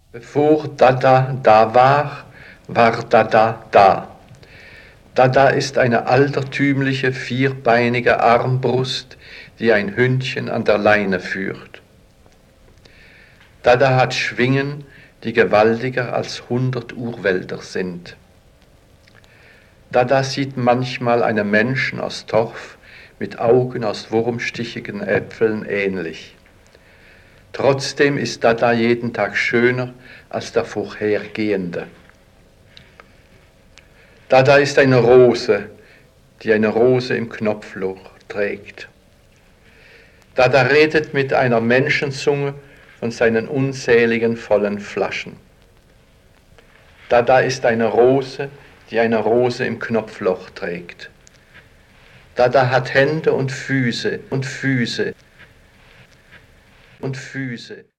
Bevor Dada da war, war Dada da. Dada ist eine altertümliche, vierbeinige Armbrust, die ein Hündchen an der Leine führt. Dada hat Schwingen, die gewaltiger als 100 Urwälder sind. Dada sieht manchmal einem Menschen aus Torf mit Augen aus wurmstichigen Äpfeln ähnlich. Trotzdem ist Dada jeden Tag schöner als der vorhergehende. Dada ist eine Rose, die eine Rose im Knopfloch trägt. Dada redet mit einer Menschenzunge von seinen unzähligen vollen Flaschen. Dada ist eine Rose, die eine Rose im Knopfloch trägt. Dada hat Hände und Füße und Füße und Füße.